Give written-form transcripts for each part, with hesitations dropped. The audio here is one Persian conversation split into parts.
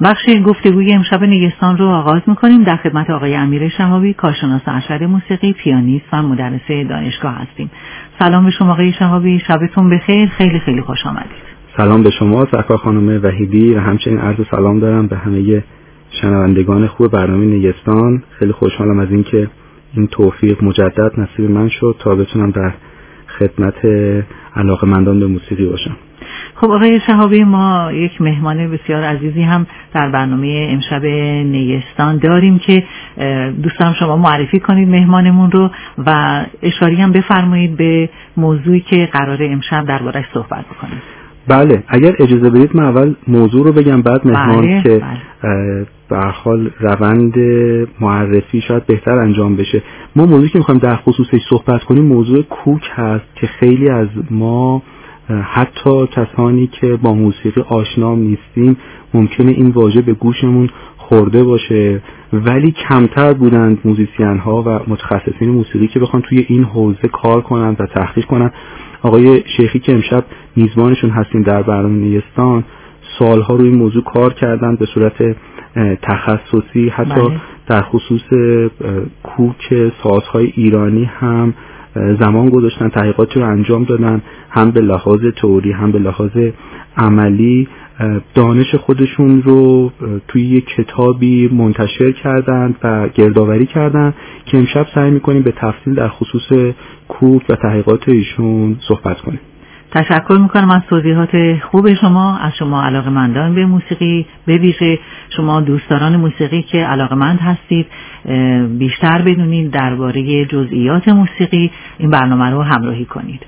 بخش گفتگوی امشب نیستان رو آغاز می‌کنیم. در خدمت آقای امیر شهابی، کارشناس ارشد موسیقی، پیانیست و مدرس دانشگاه هستیم. سلام به شما آقای شهابی، شبتون بخیر. خیلی خیلی خوش آمدید. سلام به شما سرکار خانم وحیدی و همچنین عرض سلام دارم به همه شنوندگان خوب برنامه نیستان. خیلی خوشحالم از اینکه این توفیق مجدد نصیب من شد تا بتونم در خدمت علاقه‌مندان به موسیقی باشم. خب آقای شهابی، ما یک مهمان بسیار عزیزی هم در برنامه امشب نیستان داریم که دوست دارم شما معرفی کنید مهمانمون رو و اشاره هم بفرمایید به موضوعی که قراره امشب درباره‌اش صحبت بکنیم. بله، اگر اجازه بدید من اول موضوع رو بگم بعد مهمان. بله، که به هر حال روند معرفی شاید بهتر انجام بشه. ما موضوعی که می‌خوایم در خصوصش صحبت کنیم موضوع کوک هست که خیلی از ما، حتی کسانی که با موسیقی آشنا نیستیم، ممکنه این واژه به گوشمون خورده باشه، ولی کمتر بودند موزیسین ها و متخصصین موسیقی که بخوان توی این حوزه کار کنن و تحقیق کنن. آقای شیخی که امشب میزبانشون هستیم در برنامه نیستان، سالها روی این موضوع کار کردن به صورت تخصصی، حتی در خصوص کوک سازهای ایرانی هم زمان گذاشتن، تحقیقاتی رو انجام دادن، هم به لحاظ تئوری هم به لحاظ عملی دانش خودشون رو توی یک کتابی منتشر کردند و گردآوری کردند که امشب سعی می‌کنیم به تفصیل در خصوص کوک و تحقیقات ایشون صحبت کنیم. تشکر میکنم از توضیحات خوب شما. از شما علاقه‌مندان به موسیقی، به ویژه شما دوستداران موسیقی که علاقه‌مند هستید بیشتر بدونید درباره جزئیات موسیقی، این برنامه رو همراهی کنید.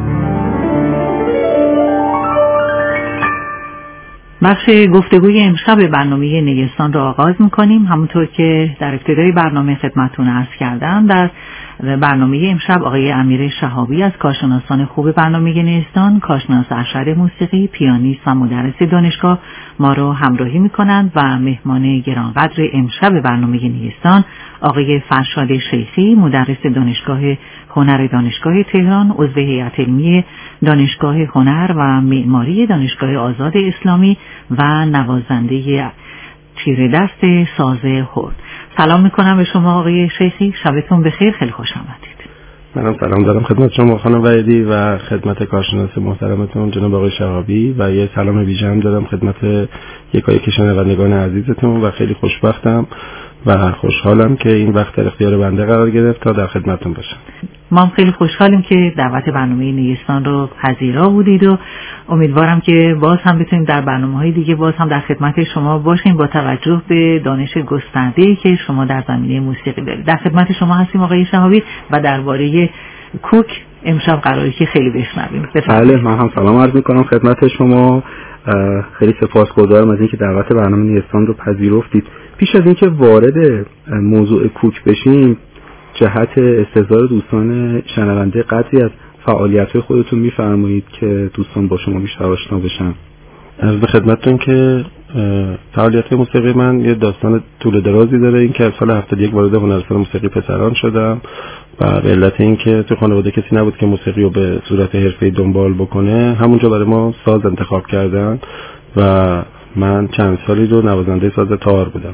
بخش گفتگوی امشب برنامه نیستان رو آغاز میکنیم. همونطور که در ابتدای برنامه خدمتتون عرض کردم، در برنامه امشب آقای امیر شهابی از کارشناسان خوب برنامه نیستان، کارشناس ارشد موسیقی، پیانیست و مدرس دانشگاه ما رو همراهی میکنند و مهمان گرانقدر امشب برنامه نیستان آقای فرشاد شیخی، مدرس دانشگاه هنر دانشگاه تهران، عضو هیئت علمی دانشگاه هنر و معماری دانشگاه آزاد اسلامی و نوازنده تیر دست ساز هورن. سلام میکنم به شما آقای شیخی، شبتون بخیر. خیلی خوش آمدید. منم سلام دارم خدمت شما خانم وحیدی و خدمت کارشناس محترمتون جناب آقای شهابی، و یه سلام ویژه هم دارم خدمت یکایک شنوندگان عزیزتون و خیلی خوشبختم و خوشحالم که این وقت در اختیار بنده قرار گرفت تا در خدمتتون باشم. ما هم خیلی خوشحالیم که دعوت برنامه نیستان رو پذیرا بودید و امیدوارم که باز هم بتونیم در برنامه‌های دیگه باز هم در خدمت شما باشیم با توجه به دانش گسترده‌ای که شما در زمینه موسیقی دارید. در خدمت شما هستیم آقای شهابی و درباره کوک امشب قراره که خیلی بشنویم. بله، من هم سلام عرض می‌کنم خدمت شما. خیلی سپاسگزارم از اینکه دعوت برنامه نیستان رو پذیرفتید. پیش از اینکه وارد موضوع کوک بشیم، جهت استحضار دوستان شنونده قدری از فعالیت‌های خودتون می‌فرمایید که دوستان با شما بیشتر آشنا بشن. عرض به خدمتتون که فعالیت موسیقی من یه داستان طول درازی داره. این که از سال 71 وارد هنرستان موسیقی پسران شدم و به علت این که تو خانواده کسی نبود که موسیقی رو به صورت حرفه‌ای دنبال بکنه، همونجا برای ما ساز انتخاب کردن و من چند سالی رو نوازنده ساز تار بودم.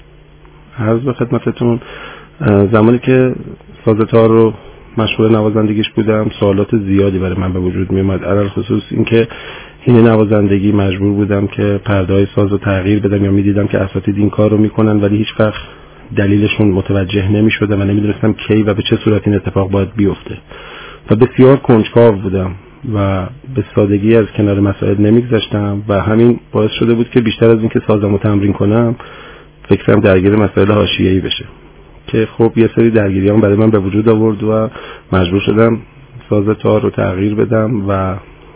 عرض به خدمتتون زمانی که ساز تار رو مشغول نوازندگیش بودم، سوالات زیادی برای من به وجود می اومد، علل خصوص این که این نوازندگی مجبور بودم که پرده‌های ساز رو تغییر بدم، یا می‌دیدم که اساتید این کار رو می‌کنن ولی هیچ وقت دلیلشون متوجه نمی‌شدم و نمی‌دونستم کی و به چه صورت این اتفاق باید بیفته و بسیار کنجکاو بودم و به سادگی از کنار مسائل نمی‌گذاشتم و همین باعث شده بود که بیشتر از این که سازمو تمرین کنم فکرم درگیر مسائل حاشیه‌ای بشه، که خب یه سری درگیریام برای من به وجود آورد و مجبور شدم ساز تار رو تغییر بدم و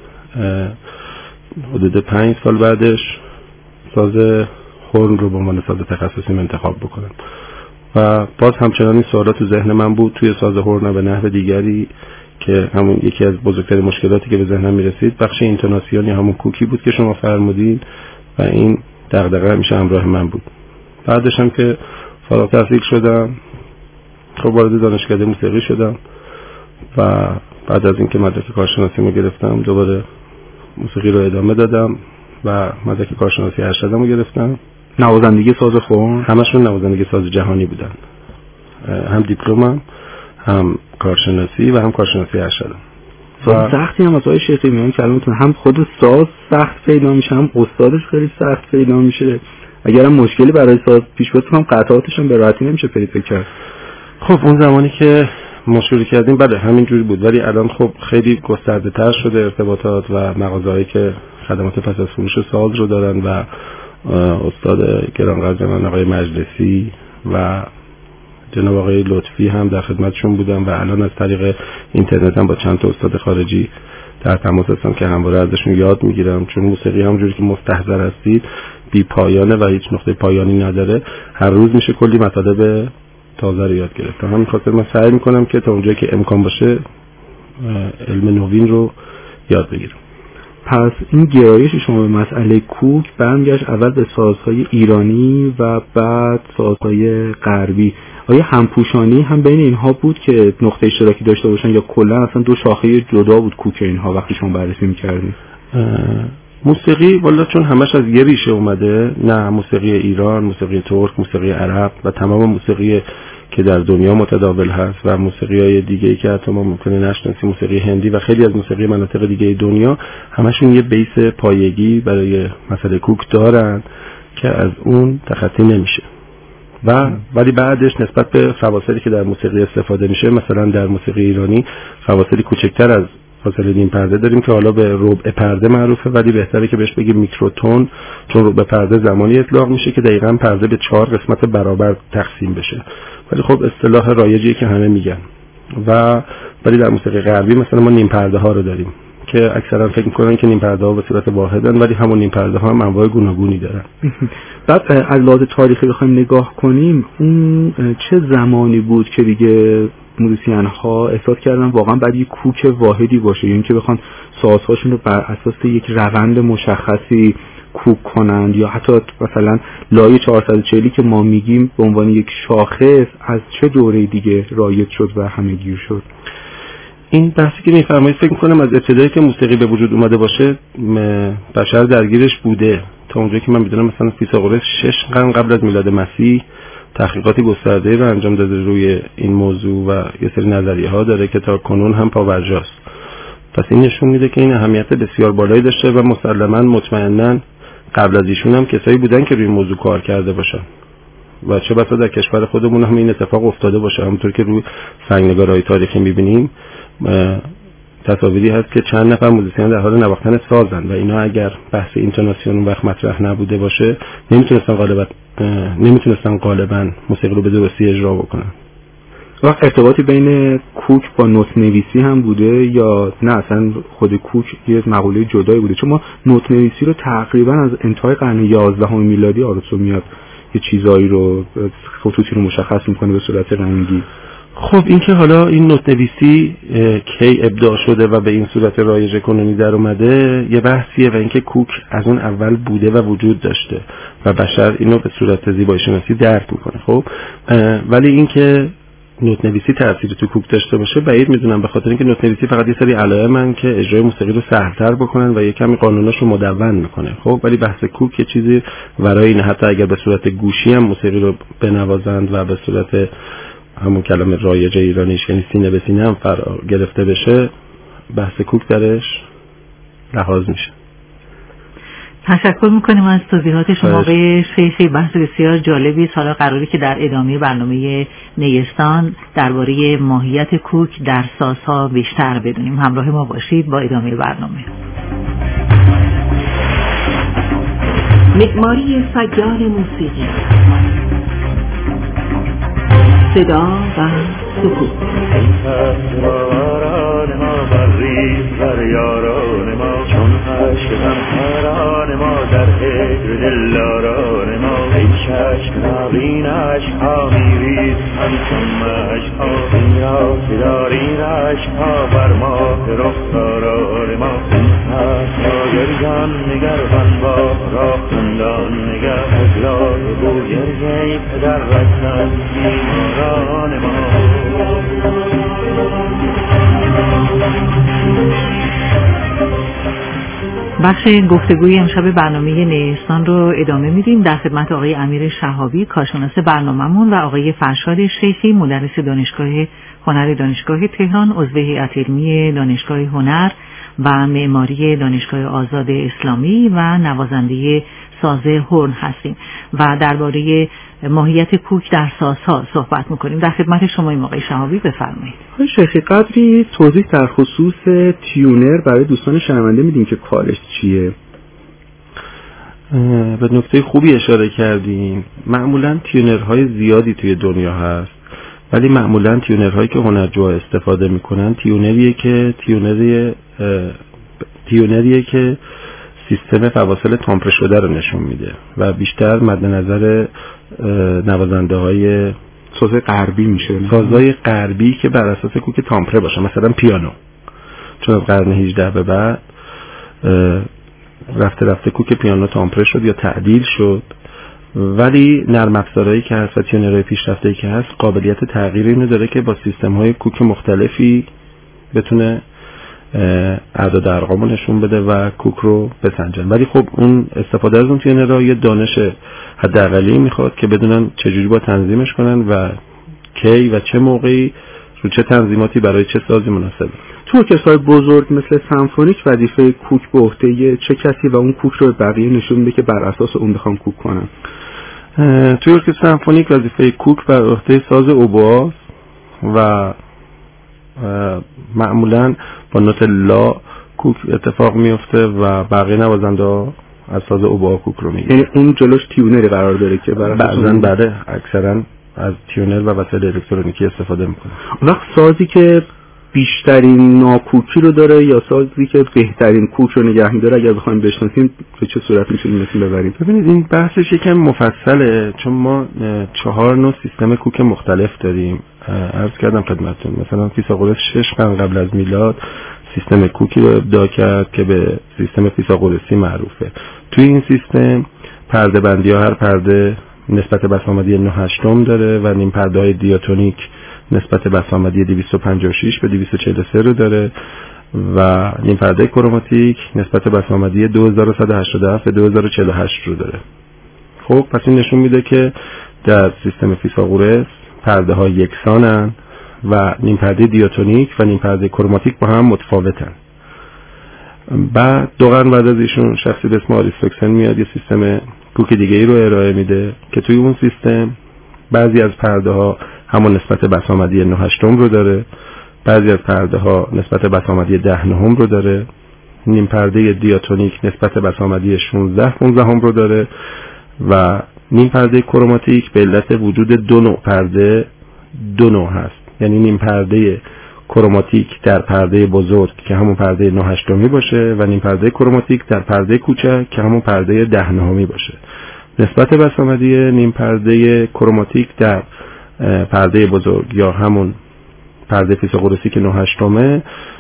حدود 5 سال بعدش ساز هورن رو به عنوان ساز تخصصی انتخاب بکنم و باز همچنان این سوالات تو ذهن من بود توی ساز هورن به نحو دیگری که همون یکی از بزرگترین مشکلاتی که به ذهنم میرسید بخش اینتوناسیون یا همون کوکی بود که شما فرمودید و این دغدغه همیشه همراه من بود. بعدش هم که فارغ التحصیل شدم، خب وارد دانشکده موسیقی شدم و بعد از اینکه مدرک کارشناسیمو گرفتم دوباره موسیقی رو ادامه دادم و مدرک کارشناسی ارشدمو گرفتم نوازندگی ساز خون؟ همشون نوازندگی ساز جهانی بودن، هم دیپلمم، هم کارشناسی و هم کارشناسی ارشدم. سختی هم از آقای شیخی میان کلامتون، هم خود ساز سخت پیدا میشه، هم استادش خیلی سخت پیدا میشه. اگرم مشکلی برای ساز پیش بیاد هم قطعاتش هم به راحتی نمیشه پیدا کرد. خب اون زمانی که ما شروع کردیم بله همینجوری بود، ولی الان خب خیلی گسترده تر شده ارتباطات و مغازه‌هایی که خدمات پس از فروش ساز رو دارن و استاد گرانقدر آقای مجلسی و جناب آقای لطفی هم در خدمتشون بودم و الان از طریق اینترنت هم با چند تا استاد خارجی در تماس هستم که همواره ازشون یاد میگیرم، چون موسیقی همونجوری که مستحضر هستید بی پایانه و هیچ نقطه پایانی نداره. هر روز میشه کلی مطالب تازه رو یاد گرفت. همین خاطر من سعی میکنم که تا اونجایی که امکان باشه علم نوین رو یاد بگیرم. پس این گرایش شما به مسئله کوک برمیگشت اول به سازهای ایرانی و بعد سازهای غربی. آیا همپوشانی هم بین اینها بود که نقطه اشتراکی داشته باشن یا کلا اصلا دو شاخه جدا بود کوک اینها وقتی شما بررسی می‌کردید؟ موسیقی والا چون همش از یه ریشه اومده، نه موسیقی ایران، موسیقی ترک، موسیقی عرب و تمام موسیقی که در دنیا متداول هست و موسیقی‌های دیگه‌ای که حتی ما ممکنه نشناسیم، موسیقی هندی و خیلی از موسیقی مناطق دیگه دنیا، همشون یه بیس پایگی برای مسئله کوک دارن که از اون تخطی نمیشه. ولی بعدش نسبت به فواصلی که در موسیقی استفاده میشه، مثلا در موسیقی ایرانی فواصلی کوچکتر از فاصله نیم پرده داریم که حالا به ربع پرده معروفه، ولی بهتره که بهش بگیم میکروتون، چون ربع پرده زمانی اطلاق میشه که دقیقاً پرده به 4 قسمت برابر تقسیم بشه، ولی خب اصطلاح رایجیه که همه میگن. ولی در موسیقی غربی مثلا ما نیم پرده ها رو داریم که اکثرا فکر میکنن که نیم پرده ها به صورت واحدن، ولی همون نیم پرده ها هم انواع گوناگونی دارن. بعد از لحاظ تاریخی بخوایم نگاه کنیم، اون چه زمانی بود که دیگه موزیسین ها احساس کردن واقعا باید یک کوک واحدی باشه، یعنی که بخوان سازهاشون رو بر اساس یک روند مشخصی کوک کنند، یا حتی مثلا لایه 440 که ما میگیم به عنوان یک شاخص از چه دوره دیگه رایج شد و همه‌گیر شد؟ این بحثی که میفرمایید فکر میکنم از ابتدایی که موسیقی به وجود اومده باشه بشر درگیرش بوده. تا اونجایی که من میدونم مثلا فیثاغورس 6 قرن قبل از میلاد مسیح تحقیقاتی گسترده‌ای رو انجام داده روی این موضوع و یه سری نظریه ها داره که تا کنون هم پابرجاست. پس این نشون میده که این اهمیت بسیار بالایی داشته و مسلماً مطمئناً قبل از ایشون هم کسایی بودن که روی این موضوع کار کرده باشن و چه بسا در کشور خودمون هم این اتفاق افتاده باشه. همونطور که روی سنگنگارهای تاریخی میبینیم تصاویری هست که چند نفر موزیسین در حال نواختن سازن و اینا اگر بحث اینتوناسیون وقت مطرح نبوده باشه نمیتونستن غالبا موسیقی رو به درستی اجرا بکنن. وقت ارتباطی بین کوک با نوت نویسی هم بوده یا نه اصلا خود کوک یه مقوله جدایی بوده؟ چون ما نوت نویسی رو تقریبا از انتهای قرن 11 میلادی آرزو میاد یه چیزایی رو خطوطی رو مشخص میکنه به صورت رنگی. خب این که حالا این نوت نویسی کی ابداع شده و به این صورت رایج کنونی در اومده یه بحثیه و اینکه کوک از اون اول بوده و وجود داشته و بشر اینو به صورت زیبایی شناسی درک میکنه. خب ولی اینکه نوت نویسی تأثیری تو کوک داشته باشه بعید میدونم، به خاطر اینکه نوت نویسی فقط یه سری علائمن که اجرای موسیقی رو سهل‌تر بکنن و یه کمی قانوناش رو مدون میکنه. خب ولی بحث کوک یه چیزی برای این، حتی اگر به صورت گوشی هم موسیقی رو بنوازند و به صورت همون کلمه رایج ایرانیش یعنی سینه به سینه هم فرا گرفته بشه، بحث کوک درش لحاظ میشه. تشکر میکنیم از توضیحات شما آقای شیخی، بحث بسیار جالبی است. حالا قراره که در ادامه برنامه نیستان درباره ماهیت کوک در سازها بیشتر بدونیم. همراه ما باشید با ادامه برنامه. معماری سیال موسیقی، صدا و سکوت. چون عشقم هران ما در هجر دلداران ما، ای چشم ناقین عشقها میریز همچون مشقها، این را که دارین عشقها بر ماه رخساران ما. این هست را گریان نگر غنبا را خندان نگر، از یاد بو گریه پدر رسن بیماران ما. بخش گفتگوی امشب برنامه نیستان رو ادامه میدیم. در خدمت آقای امیر شهابی، کارشناس برنامه‌مون، و آقای فرشاد شیخی، مدرس دانشگاه هنر دانشگاه تهران، عضو هیئت علمی دانشگاه هنر و معماری دانشگاه آزاد اسلامی و نوازنده ساز هورن هستیم و درباره ماهیت کوک در سازها صحبت میکنیم. در خدمت شما آقای شهابی، بفرمایید. آقای شیخی، قدری توضیح در خصوص تیونر برای دوستان شنونده میدیم که کارش چیه؟ به نکته خوبی اشاره کردیم. معمولا تیونرهای زیادی توی دنیا هست، ولی معمولا تیونرهایی که هنرجوها استفاده میکنن تیونریه که سیستم فواصل تامپره شده رو نشون میده و بیشتر مد نظر نوازنده های سازهای غربی میشه، سازهای غربی که بر اساس کوک تامپره باشه، مثلا پیانو، چون از قرن 18 به بعد رفته کوک پیانو تامپره شد یا تعدیل شد، ولی نرم افزارهایی که هست و تیونرهای پیشرفته‌ای که هست قابلیت تغییر اینو داره که با سیستم‌های کوک مختلفی بتونه اعداد ارقامو نشون بده و کوک رو بسنجن. ولی خب اون استفاده از اون تیونرها یه دانش حداقلی میخواد که بدونن چجوری با تنظیمش کنن و کی و چه موقعی رو چه تنظیماتی برای چه سازی مناسبه. تو ارکسترهای بزرگ مثل سمفونیک وظیفه کوک به عهده چه کسی و اون کوک رو به بقیه نشون میده که بر اساس اون بخوام کوک کنن؟ توی ارکستر سمفونیک وظیفه کوک بر عهده ساز اوبواست و معمولا با نوت لا کوک اتفاق میفته و بقیه نوازنده از ساز اوبوا کوک رو میگیرن. یعنی اون جلوش تیونری قرار داره که بعضا اکثرا از تیونر و وسایل الکترونیکی استفاده میکنه. وقت سازی که بیشترین ناکوکی رو داره یا سازی که بهترین کوک رو نگه می‌داره، اگر بخوایم بشناسیم به چه صورت می‌تونیم مثل ببریم؟ ببینید این بحثش یکم مفصله، چون ما 4 نوع سیستم کوک مختلف داریم. عرض کردم خدمتتون مثلا فیثاغورس 6 قرن قبل از میلاد سیستم کوکی رو ابداع کرد که به سیستم فیثاغورسی معروفه. توی این سیستم پرده بندی ها، هر پرده نسبت بسامدی 9/8 داره و نیم پرده های دیاتونیک نسبت بسامدی 256 به 243 رو داره و نیم پرده کروماتیک نسبت بسامدی 2187 به 2048 رو داره. خب پس این نشون میده که در سیستم فیثاغورس پرده ها یکسانن و نیم پرده دیاتونیک و نیم پرده کروماتیک با هم متفاوتن. بعد 2 قرن بعد از ایشون شخصی به اسم آریستوکسن میاد یه سیستم کوک دیگه ای رو ارائه میده که توی اون سیستم بعضی از پرده ها همون نسبت بسامدی 9/8 رو داره، بعضی از پرده ها نسبت بسامدی 10/9 رو داره، نیم پرده دیاتونیک نسبت بسامدی 16/15 رو داره و نیم پرده کروماتیک به علت وجود 2 نوع پرده 2 نوع هست. یعنی نیم پرده کروماتیک در پرده بزرگ که همون پرده 9/8 باشه و نیم پرده کروماتیک در پرده کوچک که همون پرده 10/9 باشه. نسبت بسامدی نیم پرده کروماتیک در پرده بزرگ یا همون پرده فیثاغورسی که 9/8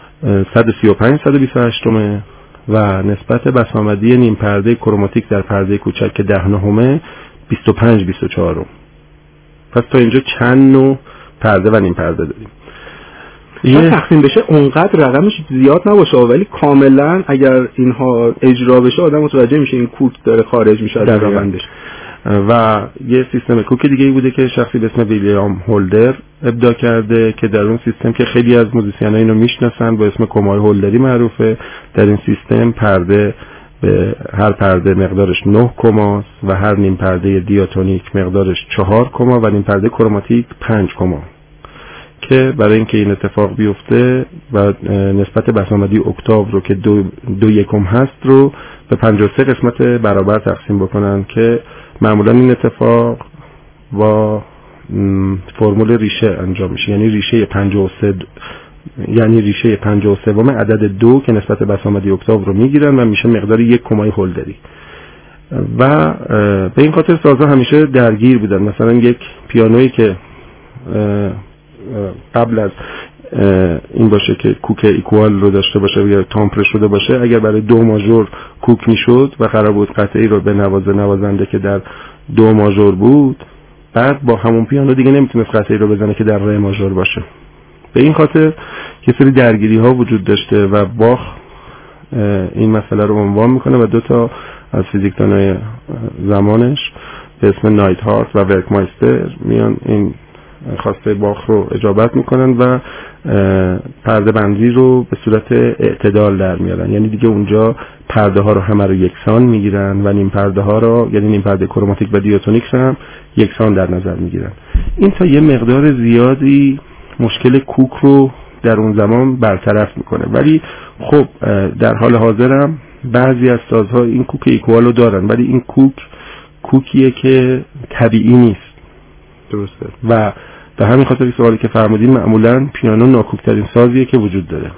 135/128 و نسبت بسامدی نیم پرده کروماتیک در پرده کوچک که 10/9 25/24. پس تا اینجا چند نوع پرده و نیم پرده داریم. یه تقسیم بشه اونقدر رقمش زیاد نباشه، ولی کاملا اگر اینها اجرا بشه آدم متوجه میشه این کوک داره خارج میشه از روندش. و یه سیستم کوک دیگه ای بوده که شخصی به اسم ویلیام هولدر ابداع کرده که در اون سیستم که خیلی از موزیسین‌ها اینو میشناسن با اسم کمای هولدری معروفه. در این سیستم پرده به هر پرده مقدارش 9 کماست و هر نیم پرده دیاتونیک مقدارش 4 کما و نیم پرده کروماتیک 5 کما که برای اینکه این اتفاق بیفته و نسبت بسامدی اکتاو رو که 2/1 هست رو به 53 قسمت برابر تقسیم بکنن که معمولا این اتفاق با فرمول ریشه انجام میشه. یعنی ریشه 53 یعنی ریشه 53 عدد 2 که نسبت بسامدی اکتاو رو میگیرن و میشه مقدار 1 کمای هولدری. و به این خاطر سازها همیشه درگیر بودن. مثلا یک پیانویی که قبل از این باشه که کوک ایکوال رو داشته باشه یا تامپره شده باشه، اگر برای 2 ماژور کوک میشد و قرار بود قطعی رو به نوازنده که در 2 ماژور بود، بعد با همون پیانو دیگه نمیتونست قطعی رو بزنه که در ره ماژور باشه. به این خاطر یه سری درگیری ها وجود داشته و باخ این مسئله رو عنوان میکنه و 2 تا از فیزیکدانای زمانش به اسم نایت هارت و ورکمایستر میان این خواسته باخ رو اجابت میکنن و پرده بندی رو به صورت اعتدال در میارن. یعنی دیگه اونجا پرده ها رو همه رو یکسان میگیرن و نیم پرده ها رو، یعنی نیم پرده کروماتیک و دیاتونیکس هم یکسان در نظر میگیرن. این تا یه مقدار زیادی مشکل کوک رو در اون زمان برطرف میکنه. ولی خب در حال حاضرم بعضی از سازها این کوک ایکوال رو دارن، ولی این کوکیه که طبیعی نیست. درسته. و به همین خاطر سوالی که فرمودین، معمولا پیانو ناکوکترین سازیه که وجود داره،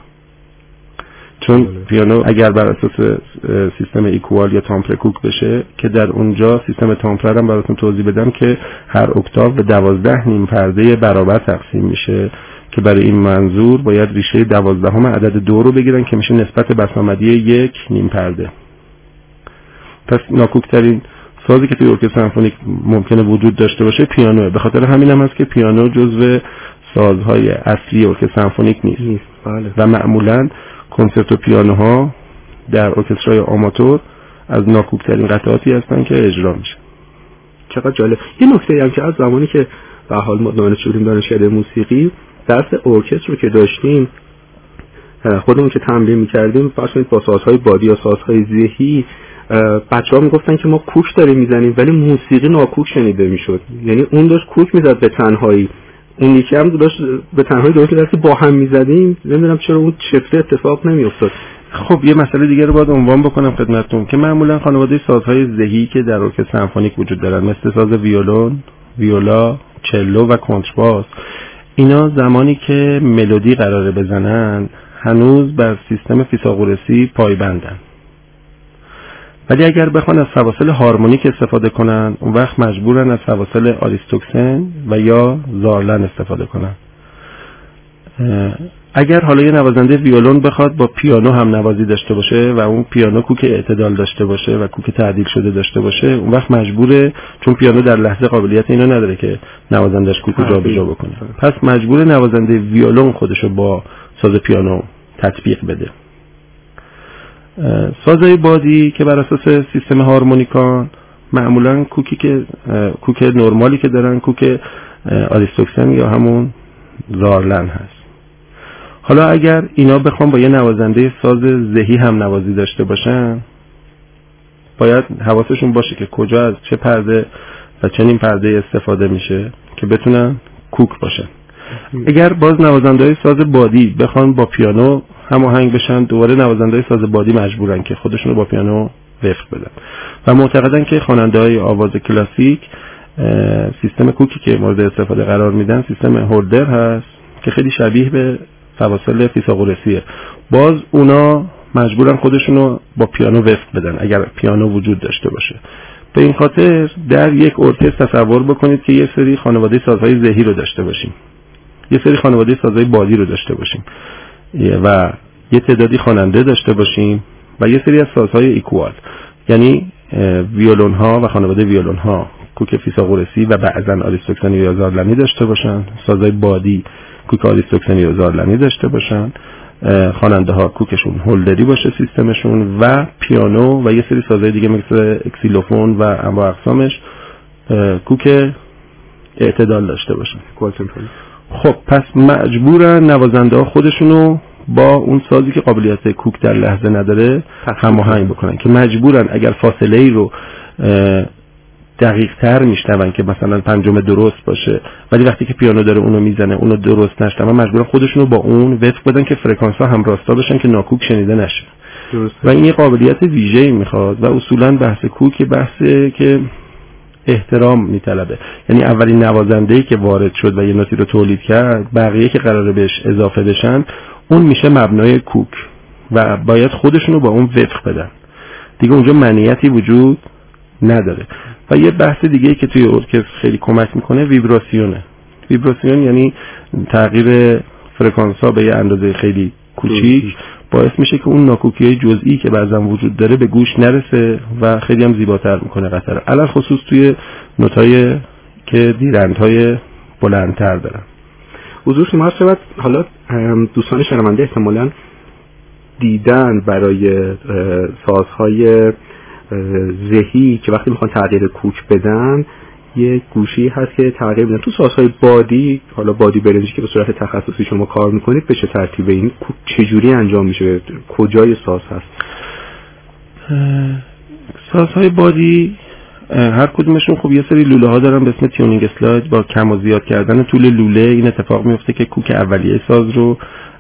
چون پیانو اگر بر اساس سیستم ایکوال یا تامپل کوک بشه که در اونجا سیستم تامپلر هم براتون توضیح بدم که هر اکتاو به 12 نیم پرده برابر تقسیم میشه که برای این منظور باید ریشه 12 عدد 2 رو بگیرن که میشه نسبت بسامدی 1 نیم پرده. پس ناکوکترین سازی که توی ارکستر سمفونیک ممکنه وجود داشته باشه پیانوه. به خاطر همین هم هست که پیانو جزو سازهای اصلی ارکستر سمفونیک نیست. بله. و معمولاً کنسرتو پیانوها در ارکسترهای آماتور از ناکوکترین قطعاتی هستن که اجرا میشه. چقدر جالب. یه نکته هم که از زمانی که به حال ما دانشجو بودیم دانشکده موسیقی، درس ارکستر رو که داشتیم خودمون که تمرین می‌کردیم فرض کنید با سازهای بادی یا سازهای ذهی، بچه‌ها میگفتن که ما کوک داریم میزنیم ولی موسیقی ناکوک شنیده میشد. یعنی اون داشت کوک میزد به تنهایی، اون یکی هم داشت به تنهایی درست با هم میزدیم. نمیدونم چرا اون چفته اتفاق نمیافتاد. خب یه مسئله دیگه رو باید عنوان بکنم خدمتتون که معمولا خانواده سازهای ذهی که در ارکستر سمفونیک وجود دارن مثل ساز ویولون، ویولا، چلو و کنترباس، اینا زمانی که ملودی قراره بزنن هنوز بر سیستم فیثاغورسی پایبندن. ولی اگر بخوان از فواصل هارمونیک استفاده کنن اون وقت مجبورن از فواصل آریستوکسن و یا زارلن استفاده کنن. اگر حالا یه نوازنده ویولون بخواد با پیانو هم نوازی داشته باشه و اون پیانو کوک اعتدال داشته باشه و کوک تعدیل شده داشته باشه، اون وقت مجبوره، چون پیانو در لحظه قابلیت اینو نداره که نوازندش کوک رو جابجا بکنه، پس مجبوره نوازنده ویولون خودشو با ساز پیانو تطبیق بده. سازهای بادی که بر اساس سیستم هارمونیکان معمولا کوک نرمالی که دارن کوک آریستوکسن یا همون زارلن هست. حالا اگر اینا بخوام با یه نوازنده ساز ذهی هم نوازی داشته باشن باید حواسشون باشه که کجا از چه پرده و چنین پرده استفاده میشه که بتونن کوک باشن. اگر باز نوازنده‌های ساز بادی بخوان با پیانو هماهنگ بشن، دوباره نوازنده‌های ساز بادی مجبورن که خودشون رو با پیانو وفق بدن و معتقدن که خواننده‌های آواز کلاسیک سیستم کوکی که مورد استفاده قرار میدن سیستم هولدر هست که خیلی شبیه به فواصل فیثاغورسیه. باز اونا مجبورن خودشون رو با پیانو وفق بدن اگر پیانو وجود داشته باشه. به این خاطر در یک ارکستر تصور بکنید که یه سری خانواده سازهای ذهی رو داشته باشیم، یه سری خانواده سازهای بادی رو داشته باشیم و یه تعدادی خواننده داشته باشیم و یه سری از سازهای ایکوال، یعنی ویولون ها و خانواده ویولون ها کوک فیثاغورسی و بعضن آریستوکسنی یا زارلنی داشته باشن، سازهای بادی کوک آریستوکسنی یا زارلنی داشته باشن، خواننده ها کوکشون هولدری باشه سیستمشون و پیانو و یه سری سازهای دیگه مثل اکسیلوفون و انواع اقسامش کوک اعتدال داشته باشن. خب پس مجبورن نوازنده ها خودشونو با اون سازی که قابلیت کوک در لحظه نداره هماهنگ بکنن که مجبورن اگر فاصله ای رو دقیق تر میشنون که مثلا پنجم درست باشه ولی وقتی که پیانو داره اونو میزنه اونو درست نشنون، مجبورن خودشونو با اون وفق بدن که فرکانس ها هم راستا بشن که ناکوک شنیده نشه. و این یه قابلیت ویژه‌ای میخواد و اصولا بحث کوک بحثه که احترام میطلبه. یعنی اولین نوازنده‌ای که وارد شد و یه نوتی رو تولید کرد، بقیه که قراره بهش اضافه بشن اون میشه مبنای کوک و باید خودشونو با اون وفق بدن، دیگه اونجا منیتی وجود نداره. و یه بحث دیگه‌ای که توی ارکستر خیلی کمک میکنه ویبراسیونه. ویبراسیون یعنی تغییر فرکانس ها به یه اندازه خیلی کوچیک باعث میشه که اون ناکوکی‌های جزئی که بعضا وجود داره به گوش نرسه و خیلی هم زیباتر میکنه قطعه رو، علل خصوص توی نوت‌های که دیرندهای بلندتر دارن. حضور شما شود. حالا دوستان شنونده احتمالاً دیدن برای سازهای ذهی که وقتی میخوان تغییر کوک بدن یه گوشی هست که تغییر میدن. تو سازهای بادی، حالا بادی برنجی که به صورت تخصصی شما کار میکنید، به چه ترتیبه این چجوری انجام میشه؟ کجای ساز هست؟ سازهای بادی هر کدومشون خب یه سری لوله ها دارن به اسم تیونینگ اسلاید. با کم و زیاد کردن طول لوله این اتفاق میفته که کوک اولیه ساز رو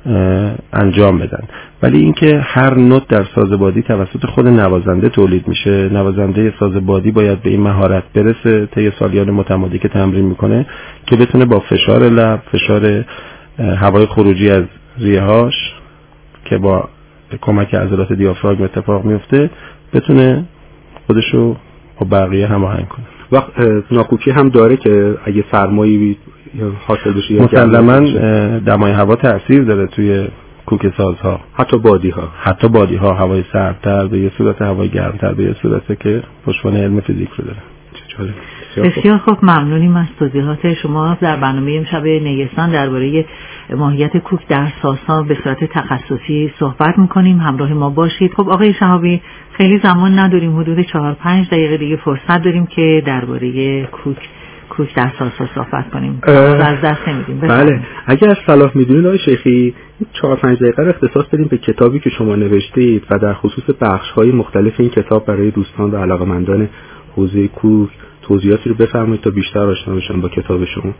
انجام بدن. ولی اینکه هر نوت در ساز بادی توسط خود نوازنده تولید میشه، نوازنده ساز بادی باید به این مهارت برسه طی سالیان متمادی که تمرین میکنه که بتونه با فشار لب، فشار هوای خروجی از ریه‌هاش که با کمک عضلات دیافراگم اتفاق میفته بتونه خودشو با بقیه هماهنگ کنه. وقت ناکوکی هم داره که اگه سرمایی حاصل بشه یا مسلماً دمای هوا تأثیر داره توی کوک سازها، حتی بادی ها هوای سردتر به یه صورت، هوای گرمتر به یه صورت که پشتوانه علم فیزیک رو داره. بسیار خوب، ممنونیم از توضیحات شما. در برنامه امشب نیستان درباره ماهیت کوک در سازها به صورت تخصصی صحبت میکنیم. همراه ما باشید. خب آقای شهابی، خیلی زمان نداریم، حدود 4-5 دقیقه دیگه فرصت داریم که درباره کوک در سازها صحبت کنیم. از دست نمیدیم. بله، اگر صلاح میدونید آقای شیخی 4-5 دقیقه رو اختصاص بدیم به کتابی که شما نوشتید و در خصوص بخش‌های مختلف این کتاب برای دوستان و علاقه‌مندان حوزه کوک توضیحاتی رو بفرمایید تا بیشتر آشنا بشن با کتاب شما.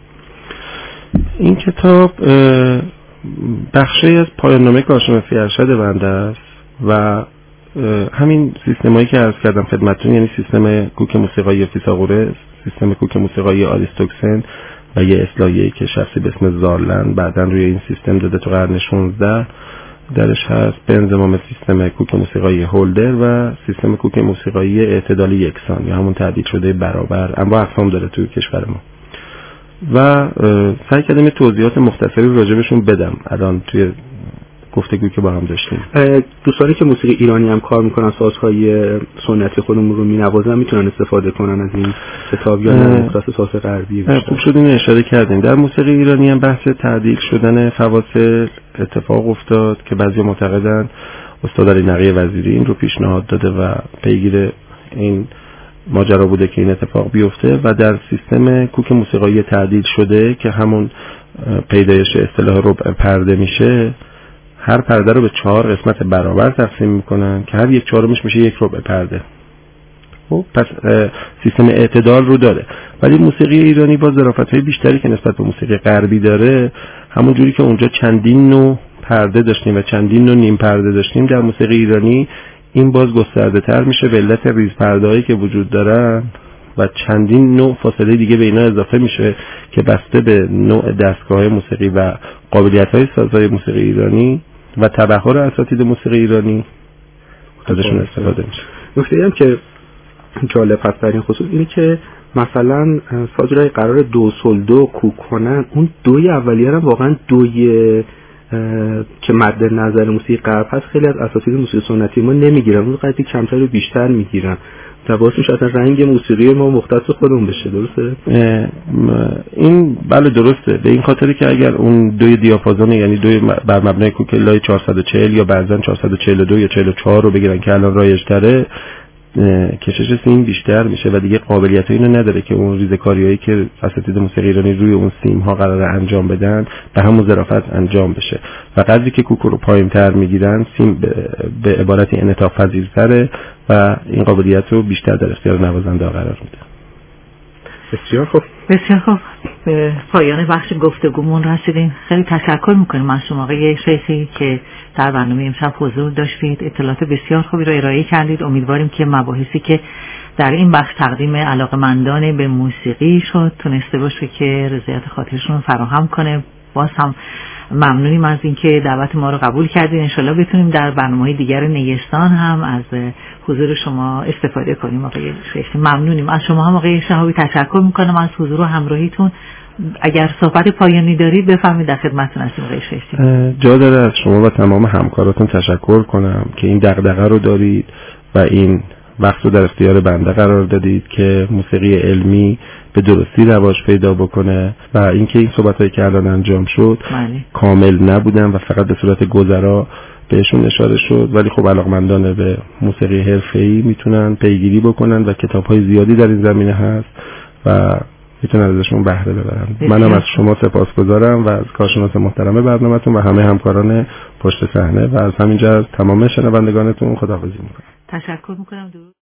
این کتاب بخشی از پایان نامه کارشناسی ارشد بنده است و همین سیستمایی که عرض کردم خدمتتون، یعنی سیستم کوک موسیقایی فیثاغورس، سیستم کوک موسیقایی آریستوکسن و یه اصلاحیه‌ای که شخصی به اسم زارلند بعداً روی این سیستم داده تو قرن 16 درش هست، به انضمام سیستم کوک موسیقایی هولدر و سیستم کوک موسیقایی اعتدالی یکسان یا همون تعدیل شده برابر، انواع اقسام داره توی کشور ما و سعی کردم یه توضیحات مختصری راجبشون بدم الان توی گفتگویی که با هم داشتیم. دوستانی که موسیقی ایرانی هم کار میکنن، سازهای سنتی خودمون رو مینوازن، میتونن استفاده کنن از این کتاب یا نه مختص ساز غربی؟ خوب شد اینو اشاره کردیم. در موسیقی ایرانی هم بحث تعدیل شدن فواصل اتفاق افتاد که بعضی معتقدن استاد علی نقی وزیری این رو پیشنهاد داده و پیگیر این ماجرا بوده که این اتفاق بیفته و در سیستم کوک موسیقایی تعدیل شده که همون پیدایش اصطلاح ربع پرده میشه، هر پرده رو به 4 قسمت برابر تقسیم میکنن که هر 1/4 میشه 1 ربع پرده. خب پس سیستم اعتدال رو داره. ولی موسیقی ایرانی با ظرافت‌های بیشتری که نسبت به موسیقی غربی داره، همون جوری که اونجا چندین نوع پرده داشتیم و چندین نوع نیم پرده داشتیم، در موسیقی ایرانی این باز گسترده تر میشه به علت ریز پرده‌هایی که وجود دارن و چندین نوع فاصله دیگه به اینا اضافه میشه که بسته به نوع دستگاه موسیقی و قابلیت‌های سازهای موسیقی ایرانی و تبحر اساتید موسیقی ایرانی ازشون استفاده میشه. نکته هم که جالب هست در این خصوص اینه که مثلا سازهای قرار دو سول دو کوک کنن، اون دوی اولیه هم واقعا دوی که مد نظر موسیقی غرب هست خیلی از اساتید موسیقی سنتی ما نمیگیرن، اون قضیه کمتر و بیشتر میگیرن و باعث میشه اصلا رنگ موسیقی ما مختص خودمون بشه. درسته؟ این بله درسته، به این خاطری که اگر اون دوی دیاپازون یعنی دوی بر مبنای کوک لای 440 یا بعضا 442 یا 44 رو بگیرن که الان رایج تره، کشش سیم بیشتر میشه و دیگه قابلیت اینو نداره که اون ریزکاریایی که اساتید موسیقی ایرانی روی اون سیم ها قراره انجام بدن به همون ظرافت انجام بشه و قدری که کوک رو پایین‌تر میگیرن سیم به عبارتی انعطاف پذیرتره و این قابلیت رو بیشتر در اختیار نوازنده قرار میده. بسیار خوب. بسیار خوب، به پایان بخش گفتگومون رسیدیم. خیلی تشکر میکنیم از شما آقای شیخی که در برنامه امشب حضور داشتید، اطلاعات بسیار خوبی رو ارائه کردید. امیدواریم که مباحثی که در این بخش تقدیم علاقه‌مندان به موسیقی شد تونسته باشه که رضایت خاطرشون فراهم کنه. باز هم ممنونیم از اینکه دعوت ما رو قبول کردین. انشالله بتونیم در برنامه‌های دیگر نیستان هم از حضور شما استفاده کنیم. آقای شیخی ممنونیم از شما هم. آقای شهابی تشکر میکنم از حضور و همراهیتون. اگر صحبت پایانی دارید بفرمایید، در خدمتتون هستیم. آقای شیخی جا داره از شما و تمام همکاراتون تشکر کنم که این دغدغه رو دارید و این وقت رو در اختیار بنده قرار دادید که موسیقی علمی به درستی رواج پیدا بکنه و اینکه این صحبتایی که الان انجام شد کامل نبودن و فقط به صورت گذرا بهشون اشاره شد، ولی خب علاقمندان به موسیقی حرفه‌ای میتونن پیگیری بکنن و کتاب‌های زیادی در این زمینه هست و میتونن ازشون بهره ببرن. منم از شما سپاسگزارم و از کارشناس محترم برنامه‌تون و همه همکاران پشت صحنه و از همینجا تمام شنوندگانتون خداحافظی می‌کنم. تشکر می‌کنم.